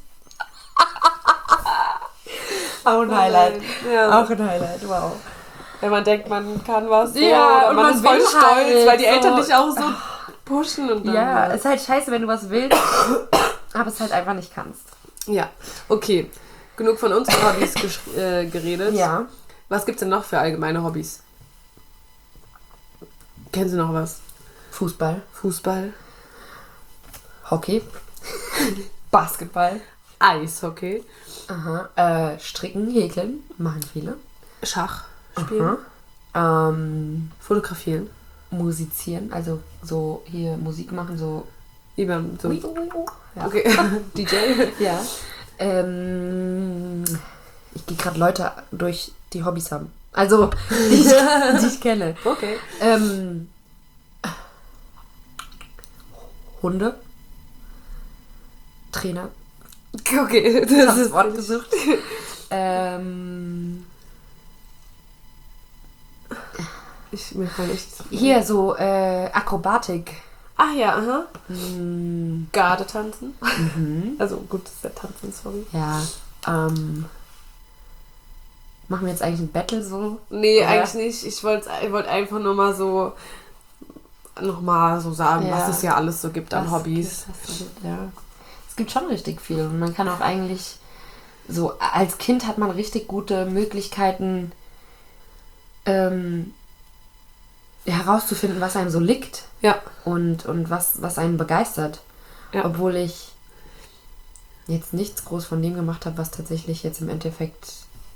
Auch ein Highlight. Ja. Auch ein Highlight, wow. Wenn man denkt, man kann was. Ja, oder und man, man ist voll will stolz, halt weil die so. Eltern dich auch so pushen. Und dann, Ja, es ist halt scheiße, wenn du was willst, aber es halt einfach nicht kannst. Ja, okay. Genug von unseren Hobbys gesch- äh, geredet. Ja. Was gibt's denn noch für allgemeine Hobbys? Kennen Sie noch was? Fußball, Fußball, Hockey, Basketball, Eishockey, aha, äh, Stricken, Häkeln, machen viele. Schach spielen, Aha. Ähm, Fotografieren. musizieren, also so hier Musik machen, so. Über so. Ja. Okay. D J. Ja. Ähm, ich gehe gerade Leute durch, die Hobbys haben. Also, die ich, die ich kenne. Okay. Ähm, Hunde. Trainer. Okay, Ich das habe das ist Wort gesucht. ähm, Ich mir kann nicht. hier so äh, Akrobatik. Ach ja, aha. Hm, Garde tanzen. mhm. Also gut, das ist ja tanzen, sorry. Ja. Ähm, Machen wir jetzt eigentlich ein Battle so? Nee, Oder? eigentlich nicht. Ich wollte ich wollt einfach nur mal so nochmal so sagen, Ja. was es ja alles so gibt an Was Hobbys. gibt- was gibt- Ja. Es gibt schon richtig viel. Und man kann auch eigentlich so, als Kind hat man richtig gute Möglichkeiten, ähm, herauszufinden, was einem so liegt Ja. und, und was, was einen begeistert. Ja. Obwohl ich jetzt nichts groß von dem gemacht habe, was tatsächlich jetzt im Endeffekt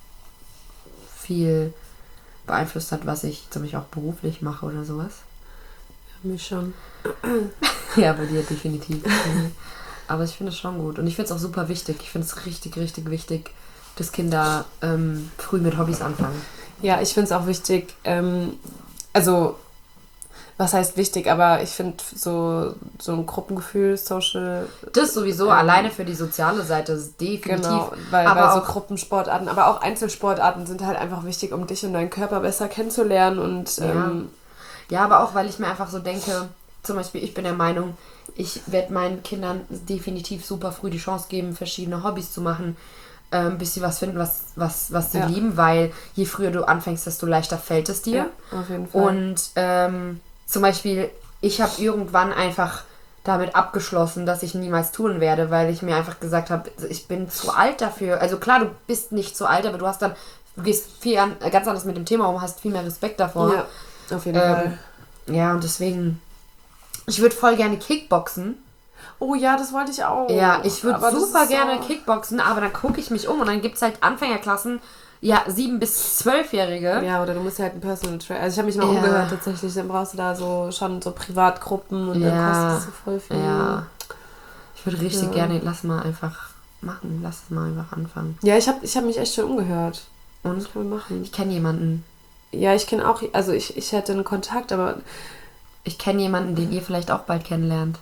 viel beeinflusst hat, was ich zum Beispiel auch beruflich mache oder sowas. Mich schon. Ja, bei dir definitiv. Aber ich finde es schon gut. Und ich finde es auch super wichtig. Ich finde es richtig, richtig wichtig, dass Kinder ähm, früh mit Hobbys anfangen. Ja, ich finde es auch wichtig, ähm, also, was heißt wichtig, aber ich finde so, so ein Gruppengefühl, Social... Das sowieso, ähm, alleine für die soziale Seite ist definitiv. Genau, weil, aber weil so auch, Gruppensportarten, aber auch Einzelsportarten sind halt einfach wichtig, um dich und deinen Körper besser kennenzulernen und... Ja. Ähm, ja, aber auch, weil ich mir einfach so denke, zum Beispiel, ich bin der Meinung, ich werde meinen Kindern definitiv super früh die Chance geben, verschiedene Hobbys zu machen, ähm, bis sie was finden, was, was, was sie Ja. lieben, weil je früher du anfängst, desto leichter fällt es dir. ja, auf jeden Fall. Und ähm, zum Beispiel, ich habe irgendwann einfach damit abgeschlossen, dass ich niemals tun werde, weil ich mir einfach gesagt habe, ich bin zu alt dafür. Also klar, du bist nicht zu alt, aber du hast dann, du gehst viel an, ganz anders mit dem Thema um, hast viel mehr Respekt davor. Ja, auf jeden Ähm, Fall. Ja, und deswegen, ich würde voll gerne Kickboxen. Oh ja, das wollte ich auch. Ja, ich würde Aber das super ist gerne so- Kickboxen, aber dann gucke ich mich um und dann gibt es halt Anfängerklassen, ja, sieben- bis zwölfjährige. Ja, oder du musst halt einen Personal Trainer. Also ich habe mich mal Ja. umgehört tatsächlich, dann brauchst du da so schon so Privatgruppen und Ja. dann kostet es so voll viel. Ja. Ich würde richtig Ja. gerne, lass mal einfach machen, lass es mal einfach anfangen. Ja, ich habe ich hab mich echt schon umgehört. Und Was können wir machen? ich kenne jemanden, Ja, ich kenne auch, also ich, ich hätte einen Kontakt, aber ich kenne jemanden, den ihr vielleicht auch bald kennenlernt.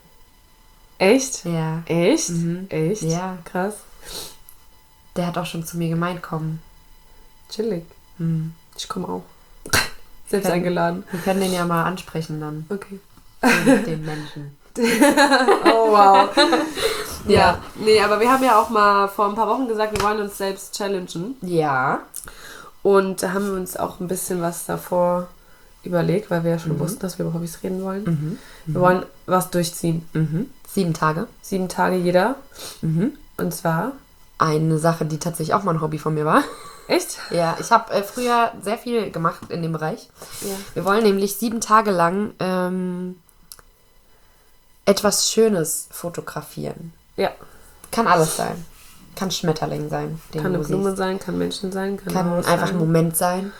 echt? Ja. Echt? Mhm. Echt? Ja. Krass. Der hat auch schon zu mir gemeint, komm. Chillig. Hm. Ich komme auch. Selbst Können- eingeladen. Wir können den ja mal ansprechen dann. Okay. Den, den Menschen. Oh, wow. ja. Ja. Nee, aber wir haben ja auch mal vor ein paar Wochen gesagt, wir wollen uns selbst challengen. Ja. Und da haben wir uns auch ein bisschen was davor überlegt, weil wir ja schon Mhm. wussten, dass wir über Hobbys reden wollen. Mhm. Wir wollen was durchziehen. Mhm. Sieben Tage. Sieben Tage jeder. Mhm. Und zwar... Eine Sache, die tatsächlich auch mal ein Hobby von mir war. Echt? Ja, ich habe äh, früher sehr viel gemacht in dem Bereich. Ja. Wir wollen nämlich sieben Tage lang ähm, etwas Schönes fotografieren. Ja. Kann alles sein. Kann Schmetterling sein, den Kann du eine Blume siehst. sein, kann Menschen sein, kann, Kann Haus einfach ein sein. Moment sein.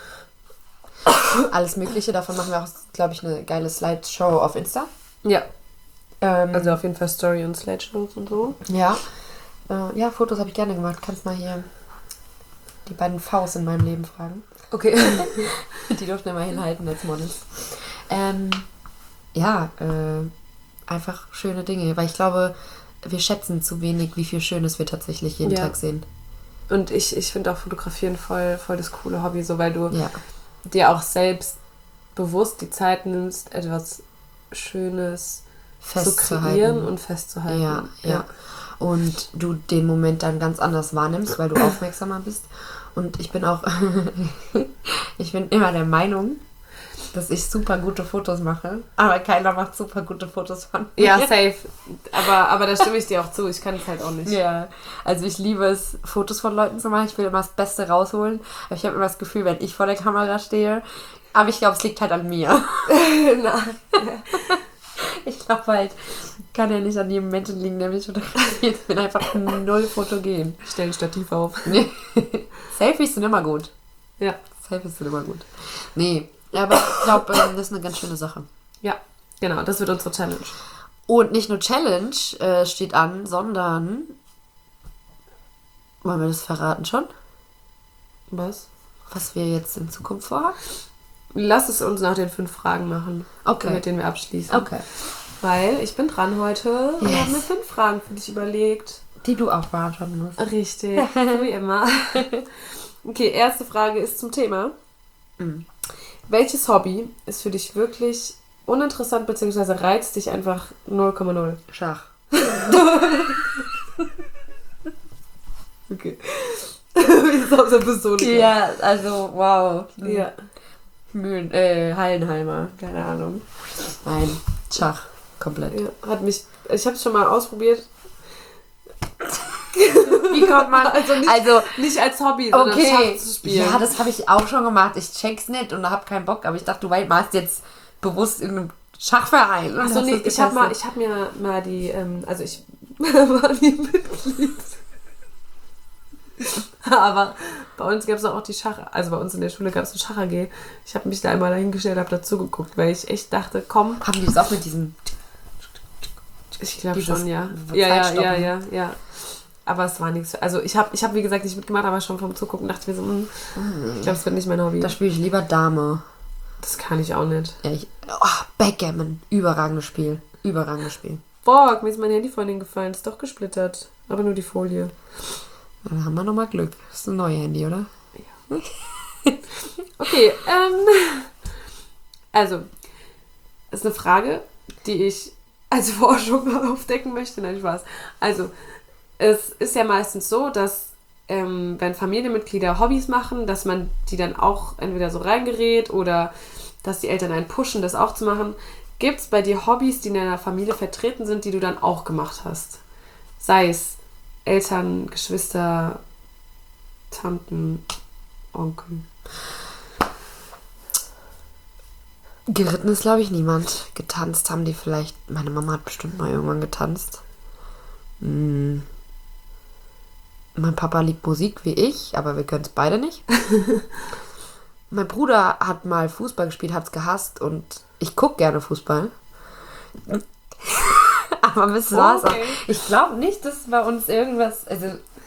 Alles Mögliche. Davon machen wir auch, glaube ich, eine geile Slideshow auf Insta. Ja, Ähm, also auf jeden Fall Story und Slideshows und so. ja. Äh, ja, Fotos habe ich gerne gemacht. Kannst mal hier die beiden Vs in meinem Leben fragen. Okay. Die durften immer hinhalten als Models. Ähm, ja, äh, einfach schöne Dinge. Weil ich glaube, wir schätzen zu wenig, wie viel Schönes wir tatsächlich jeden Ja. Tag sehen. Und ich, ich finde auch Fotografieren voll, voll das coole Hobby, so weil du Ja. dir auch selbst bewusst die Zeit nimmst, etwas Schönes zu Festzuhalten. kreieren und festzuhalten. Ja, ja. Und du den Moment dann ganz anders wahrnimmst, weil du aufmerksamer bist. Und ich bin auch, ich bin immer der Meinung, dass ich super gute Fotos mache, aber keiner macht super gute Fotos von mir. Ja, safe. Aber, aber da stimme ich dir auch zu. Ich kann es halt auch nicht. Ja, also ich liebe es, Fotos von Leuten zu machen. Ich will immer das Beste rausholen. Aber ich habe immer das Gefühl, wenn ich vor der Kamera stehe, aber ich glaube, es liegt halt an mir. Na, Ich glaube halt, kann ja nicht an jedem Menschen liegen, der mich fotografiert. Ich bin einfach null fotogen. stell ein Stativ auf. Selfies sind immer gut. Ja. Selfies sind immer gut. Nee, aber ich glaube, ähm, das ist eine ganz schöne Sache. Ja, genau. Das wird unsere Challenge. Und nicht nur Challenge äh, steht an, sondern... Wollen wir das verraten schon? Was? Was wir jetzt in Zukunft vorhaben? Lass es uns nach den fünf Fragen machen. Okay. Mit denen wir abschließen. Okay. Weil ich bin dran heute und Yes. habe mir fünf Fragen für dich überlegt. Die du auch beantworten musst. Richtig, so wie immer. Okay, erste Frage ist zum Thema. Mhm. Welches Hobby ist für dich wirklich uninteressant bzw. reizt dich einfach null Komma null? Schach. Okay. Wie ist aus der Pistole kam. Ja, also, wow. Ja. Mühlen, äh, Hallenheimer, keine Ahnung. Nein, Schach, komplett. Ja, hat mich, ich habe es schon mal ausprobiert. Wie kommt man, also nicht, also, nicht als Hobby, sondern okay, Schach zu spielen. ja, das habe ich auch schon gemacht. Ich check's nicht und hab keinen Bock, aber ich dachte, du machst jetzt bewusst irgendeinen Schachverein. Achso, nee, ich habe mal, ich habe mir mal die, ähm, also ich war nie Mitglied. Aber bei uns gab es auch die Schach, also bei uns in der Schule gab es eine Schach A G. Ich habe mich da einmal dahingestellt, habe dazu geguckt, weil ich echt dachte, komm. Haben die das auch mit diesem... Ich glaube Dieses schon, ja. Ja, ja, ja, ja, ja. Aber es war nichts. Also ich habe, ich hab, wie gesagt, nicht mitgemacht, aber schon vom Zugucken dachte ich mir so, mh, ich glaube, es wird nicht mein Hobby. Da spiele ich lieber Dame. Das kann ich auch nicht. Ja, ich, oh, Backgammon. Überragendes Spiel. Überragendes Spiel. Boah, mir ist mein Handy vorhin gefallen. Ist doch gesplittert. Aber nur die Folie. Dann haben wir nochmal Glück. Das ist ein neues Handy, oder? Ja. Okay, ähm. Also, ist eine Frage, die ich als Forschung aufdecken möchte. Nein, Spaß. Also, es ist ja meistens so, dass ähm, wenn Familienmitglieder Hobbys machen, dass man die dann auch entweder so reingerät oder dass die Eltern einen pushen, das auch zu machen. Gibt es bei dir Hobbys, die in deiner Familie vertreten sind, die du dann auch gemacht hast? Sei es Eltern, Geschwister, Tanten, Onkel. Geritten ist, glaube ich, niemand. Getanzt haben die vielleicht... Meine Mama hat bestimmt mal irgendwann getanzt. Hm. Mein Papa liebt Musik wie ich, aber wir können es beide nicht. Mein Bruder hat mal Fußball gespielt, hat es gehasst und ich gucke gerne Fußball. Aber bis Oh, war's okay. auch. Ich glaube nicht, dass bei uns irgendwas... Also...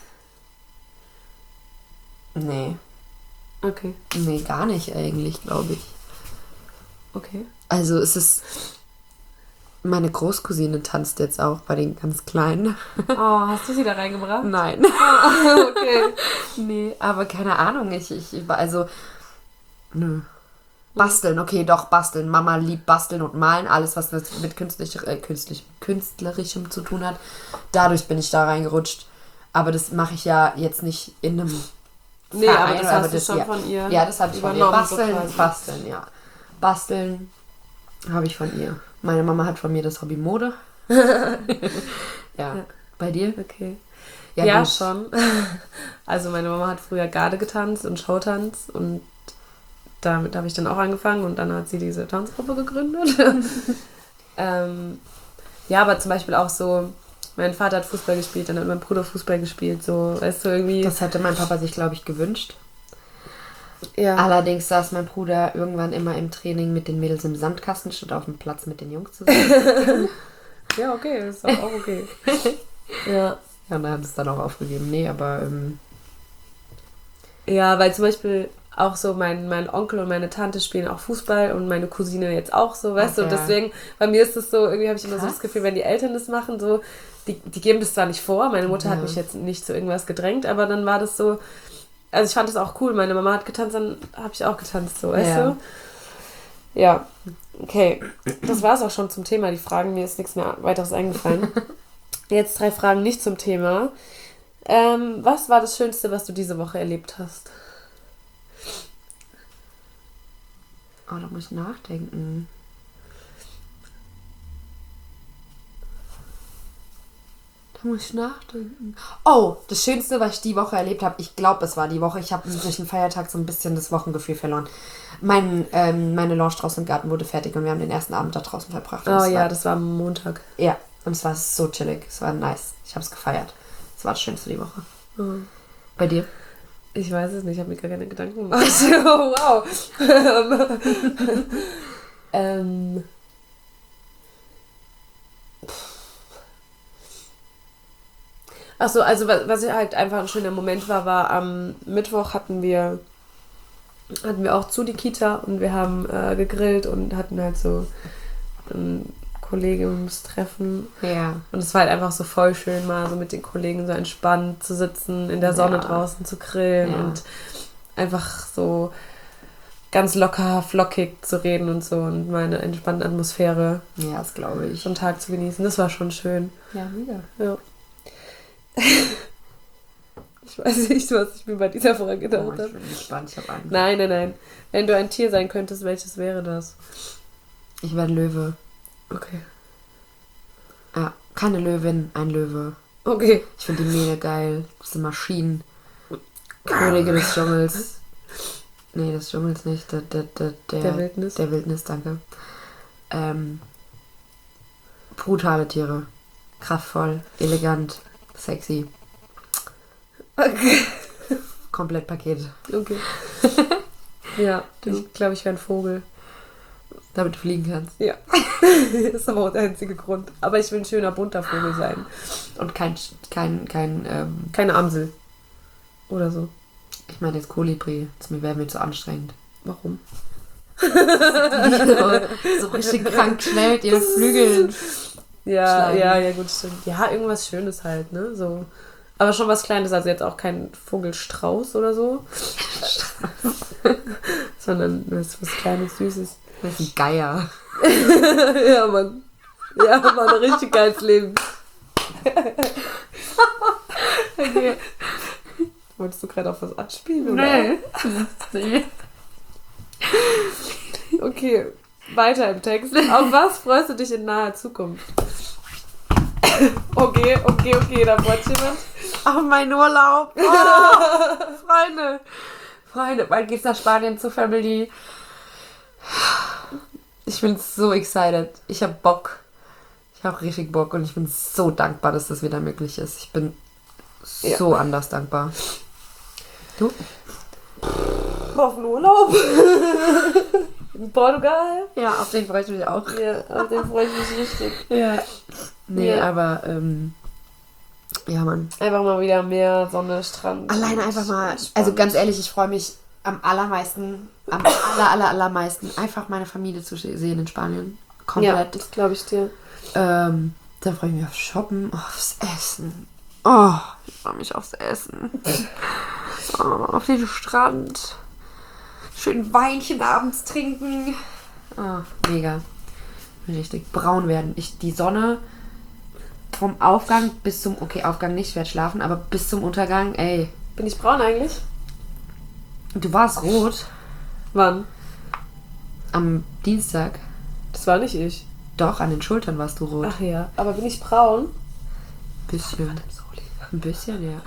Nee. Okay, Nee, gar nicht eigentlich, glaube ich. okay. Also es ist... Meine Großcousine tanzt jetzt auch bei den ganz Kleinen. Oh, hast du sie da reingebracht? Nein. Oh, okay. Nee, aber keine Ahnung. Ich, ich, also... Nö. Basteln, okay, doch, basteln. Mama liebt basteln und malen. Alles, was mit künstlich, äh, künstlich, künstlerischem zu tun hat. Dadurch bin ich da reingerutscht. Aber das mache ich ja jetzt nicht in einem Nee, Verein, aber das aber hast du das, schon ja. von ihr Ja, das habe ich von ihr. übernommen, so Basteln, quasi. basteln, ja. Basteln habe ich von ihr. Meine Mama hat von mir das Hobby Mode. ja. Ja. Bei dir? Okay. Ja, Ja, gut. schon. Also meine Mama hat früher Garde getanzt und Showtanz und damit habe ich dann auch angefangen und dann hat sie diese Tanzgruppe gegründet. ähm, ja, aber zum Beispiel auch so, mein Vater hat Fußball gespielt, dann hat mein Bruder Fußball gespielt, so, weißt du, irgendwie. Das hätte mein Papa sich, glaube ich, gewünscht. Ja. Allerdings saß mein Bruder irgendwann immer im Training mit den Mädels im Sandkasten, statt auf dem Platz mit den Jungs zusammen. Ja, okay, das ist auch auch okay. Ja. Ja, und er hat es dann auch aufgegeben. Nee, aber ähm, Ja, weil zum Beispiel auch so mein, mein Onkel und meine Tante spielen auch Fußball und meine Cousine jetzt auch so, weißt du? Und Okay. deswegen, bei mir ist es so, irgendwie habe ich immer so Krass. das Gefühl, wenn die Eltern das machen, so, die, die geben das zwar nicht vor, meine Mutter hat Ja. mich jetzt nicht zu irgendwas gedrängt, aber dann war das so, also ich fand das auch cool, meine Mama hat getanzt, dann habe ich auch getanzt, so, weißt Ja. du? Ja, okay. Das war es auch schon zum Thema, die Fragen, mir ist nichts mehr weiteres eingefallen. Jetzt drei Fragen nicht zum Thema. Ähm, was war das Schönste, was du diese Woche erlebt hast? oh, da muss ich nachdenken. Da muss ich nachdenken. Oh, das Schönste, was ich die Woche erlebt habe, ich glaube, es war die Woche. Ich habe durch den Feiertag so ein bisschen das Wochengefühl verloren. Mein, ähm, meine Lounge draußen im Garten wurde fertig und wir haben den ersten Abend da draußen verbracht. Und Oh es ja, war, das war am Montag. ja, und es war so chillig. Es war nice. Ich habe es gefeiert. Es war das Schönste die Woche. Oh. Bei dir? Ich weiß es nicht, ich habe mir gar keine Gedanken gemacht. Oh, wow. ähm. Achso, also was, was halt einfach ein schöner Moment war, war am Mittwoch hatten wir hatten wir auch zu die Kita und wir haben äh, gegrillt und hatten halt so ein Kollegiumstreffen. Ja. Und es war halt einfach so voll schön, mal so mit den Kollegen so entspannt zu sitzen, in der Sonne Ja. draußen zu grillen Ja. und einfach so ganz locker, flockig zu reden und so und mal eine entspannte Atmosphäre Ja, das glaube ich. so einen Tag zu genießen. Das war schon schön. Ja, wieder. Ja. Ich weiß nicht, was ich mir bei dieser Frage gedacht Oh, ich habe. bin gespannt, ich habe Angst. Nein, nein, nein. Wenn du ein Tier sein könntest, welches wäre das? Ich wäre ein Löwe. Okay. Ja, keine Löwin, ein Löwe. Okay. Ich finde die mega geil. Das sind Maschinen. Könige des Dschungels. Nee, des Dschungels nicht. Der, der, der, der, Der Wildnis. Der Wildnis, danke. Ähm, brutale Tiere. Kraftvoll, elegant, sexy. Okay. Komplett Paket. Okay. Ja, ich glaube, ich wäre ein Vogel. Damit du fliegen kannst. Ja. Das ist aber auch der einzige Grund. Aber ich will ein schöner, bunter Vogel sein. Und kein, kein, kein, ähm, Keine Amsel. Oder so. ich meine jetzt Kolibri. Das wäre mir zu anstrengend. Warum? Die so, so richtig krank schnell mit ihren Flügeln. Ja, Schlagen. ja, ja, gut, stimmt. Ja, irgendwas Schönes halt, ne? So. Aber schon was Kleines, also jetzt auch kein Vogelstrauß oder so. Sondern was, was Kleines, Süßes. Das ist ein Geier. Ja, Mann. Ja, Mann, ein richtig geiles Leben. Okay. Wolltest du gerade auf was anspielen, oder? Nee. Nee. Okay, weiter im Text. Auf was freust du dich in naher Zukunft? Okay, okay, okay, da freut sich jemand. Auf meinen Urlaub. Oh, Freunde. Freunde, bald geht's nach Spanien zur Family. Ich bin so excited. Ich hab Bock. Ich hab richtig Bock und ich bin so dankbar, dass das wieder möglich ist. Ich bin so ja. anders dankbar. Du? Auf den Urlaub. In Portugal. Ja, auf den freue ich mich auch. Ja, auf den freue ich mich richtig. Ja. Nee, ja. aber, ähm, ja, Mann. Einfach mal wieder mehr Sonne, Strand. Alleine einfach mal, entspannt. Also ganz ehrlich, ich freue mich am allermeisten, am aller, aller, allermeisten, einfach meine Familie zu sehen in Spanien. Komplett. Ja, das glaube ich dir. Ähm, dann freue ich mich aufs Shoppen, aufs Essen. Oh, ich freue mich aufs Essen. Oh, auf den Strand. Schön Weinchen abends trinken. Oh, mega. Richtig. Braun werden. Ich, die Sonne vom Aufgang bis zum, okay, Aufgang nicht, ich werde schlafen, aber bis zum Untergang, ey. Bin ich braun eigentlich? Du warst rot. Wann? Am Dienstag. Das war nicht ich. Doch, an den Schultern warst du rot. Ach ja, aber bin ich braun? Bisschen. Ein bisschen, ja.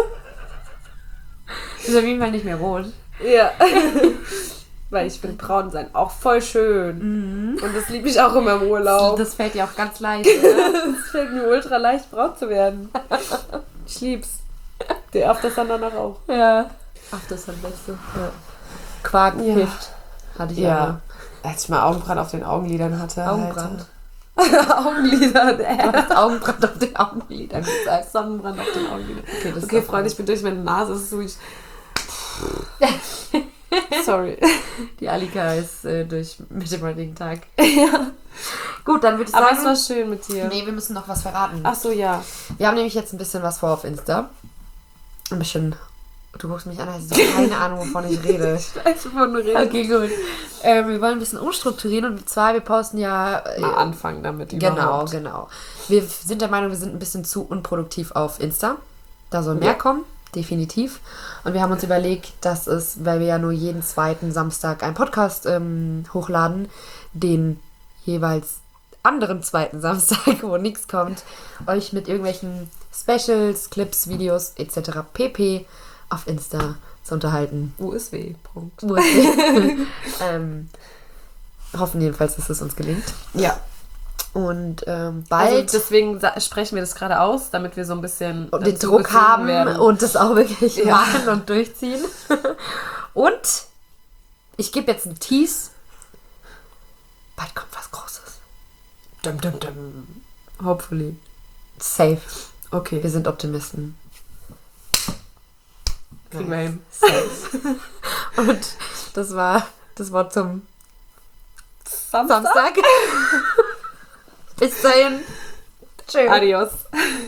Ist auf jeden Fall nicht mehr rot. Ja. Weil ich finde braun sein auch voll schön. Mhm. Und das liebe ich auch immer im Urlaub. Das fällt dir auch ganz leicht, oder? Es fällt mir ultra leicht, braun zu werden. Ich lieb's. Der auf das dann danach auch. Ja. Ach, das ist das Beste. Ja. Quark ja. hilft. Hatte ich ja. Auch. Als ich mal Augenbrand auf den Augenlidern hatte. Augenbrand? Augenlidern, äh. Du hast Augenbrand auf den Augenlidern gesagt. Sonnenbrand auf den Augenlidern. Okay, das okay Freunde, ich bin durch meine Nase. Das ist so ich... Sorry. Die Alika ist äh, durch mit dem heutigen Tag. Ja. Gut, dann würde ich sagen... Aber es war schön mit dir. Nee, wir müssen noch was verraten. Ach so, ja. Wir haben nämlich jetzt ein bisschen was vor auf Insta. Ein bisschen... Du guckst mich an, hast du keine Ahnung, wovon ich rede. Ich weiß, wovon du redest. Okay, gut. Ähm, wir wollen ein bisschen umstrukturieren und zwar, wir posten ja... Äh, Mal anfangen damit Genau, überhaupt. genau. Wir sind der Meinung, wir sind ein bisschen zu unproduktiv auf Insta. Da soll mehr ja. kommen, definitiv. Und wir haben uns überlegt, dass es, weil wir ja nur jeden zweiten Samstag einen Podcast ähm, hochladen, den jeweils anderen zweiten Samstag, wo nichts kommt, euch mit irgendwelchen Specials, Clips, Videos et cetera pp. Auf Insta zu unterhalten. U S W. Punkt. U S W. ähm, hoffen jedenfalls, dass es uns gelingt. Ja. Und ähm, bald... Also deswegen sa- sprechen wir das gerade aus, damit wir so ein bisschen... Und den Druck haben werden. Und das auch wirklich ja. machen und durchziehen. Und ich gebe jetzt einen Tease. Bald kommt was Großes. Dum, dum, dum. Hopefully. Safe. Okay. Wir sind Optimisten. Kriegen wir hin. Safe. Und das war das Wort zum Samstag. Samstag. Bis dahin. Tschüss. Adios.